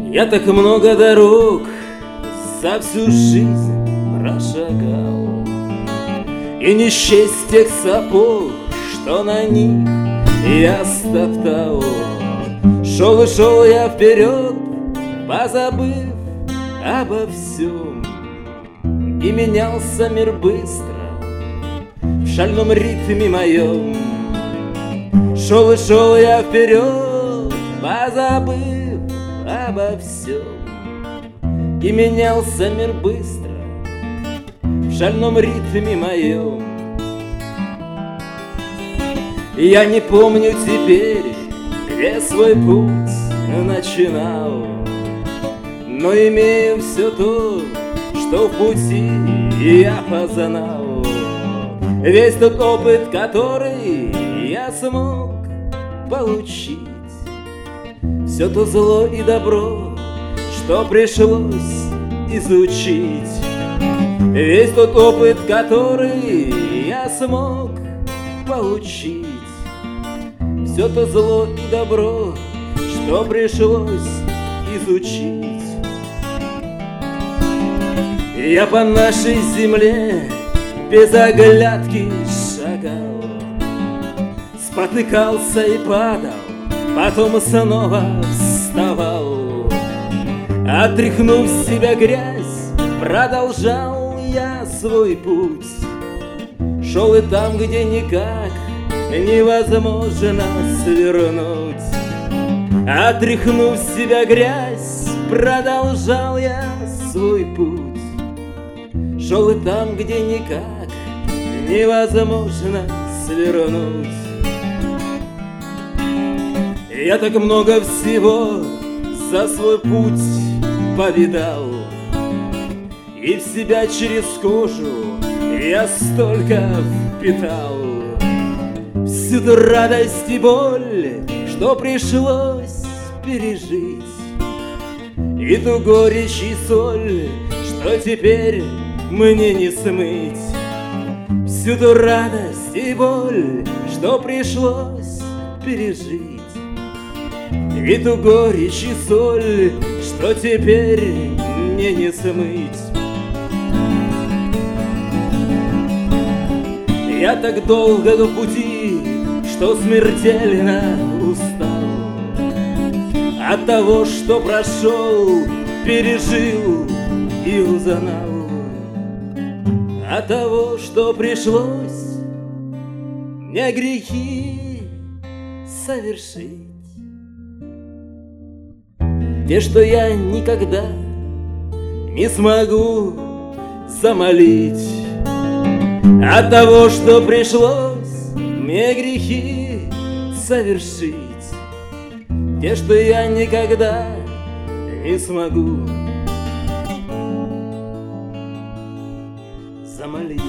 Я так много дорог за всю жизнь прошагал, и не счесть тех сапог, что на них я стоптал. Шел и шел я вперед, позабыв обо всем, и менялся мир быстро в шальном ритме моем. Шел и шел я вперед, позабыв обо всем, и менялся мир быстро в шальном ритме моем. Я не помню теперь, где свой путь начинал, но имею все то, что в пути я познал. Весь тот опыт, который я смог получить, все то зло и добро, что пришлось изучить. Весь тот опыт, который я смог получить, все то зло и добро, что пришлось изучить. Я по нашей земле без оглядки шагал, спотыкался и падал, потом снова вставал. Отряхнув с себя грязь, продолжал я свой путь. Шел и там, где никак невозможно свернуть. Отряхнув с себя грязь, продолжал я свой путь. Шел и там, где никак невозможно свернуть. Я так много всего за свой путь повидал, и в себя через кожу я столько впитал. Всю ту радость и боль, что пришлось пережить, и ту горечь и соль, что теперь мне не смыть. Всю ту радость и боль, что пришлось пережить, и ту горечь и соль, что теперь мне не смыть. Я так долго в пути, что смертельно устал от того, что прошел, пережил и узнал, от того, что пришлось мне грехи совершить, те, что я никогда не смогу замолить, от того, что пришлось мне грехи совершить, те, что я никогда не смогу замолить.